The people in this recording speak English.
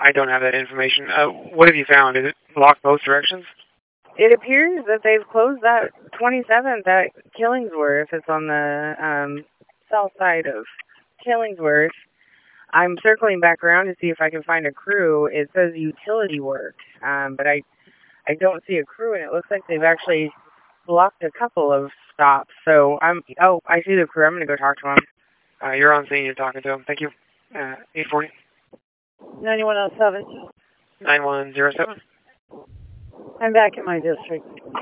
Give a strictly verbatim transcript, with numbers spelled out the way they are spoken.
I don't have that information. Uh, what have you found? Is it blocked both directions? It appears that they've closed that twenty-seventh at Killingsworth. It's on the um, south side of Killingsworth. I'm circling back around to see if I can find a crew. It says utility work, um, but I I don't see a crew, and it looks like they've actually blocked a couple of stops. So I'm oh I see the crew. I'm gonna go talk to them. Uh, you're on scene. You're talking to them. Thank you. Uh, eight forty. ninety-one oh seven. nine one zero seven. I'm back in my district.